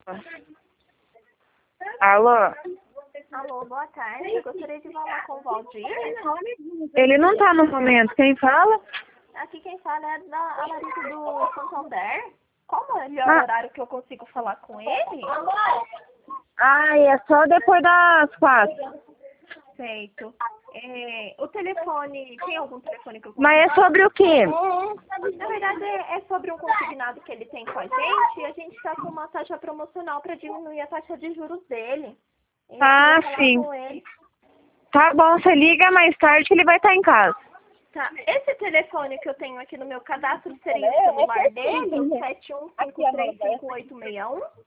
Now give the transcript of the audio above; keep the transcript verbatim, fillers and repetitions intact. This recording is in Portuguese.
Alô? Alô, boa tarde. Eu gostaria de falar com o Valdir. Ele não tá no momento. Quem fala? Aqui quem fala é da Larissa do Santander. Qual é o melhor Ah. horário que eu consigo falar com ele? Ai, é só depois das quatro. Feito. É, o telefone, tem algum telefone que eu consigo? Mas é sobre o quê? Na verdade, é é sobre um consignado que ele tem com a gente e a gente está com uma taxa promocional para diminuir a taxa de juros dele. Eu Ah, queria falar sim. com ele. Tá bom, você liga mais tarde que ele vai estar em casa. Tá. Esse telefone que eu tenho aqui no meu cadastro seria o celular dele, o sete um cinco três cinco oito seis um?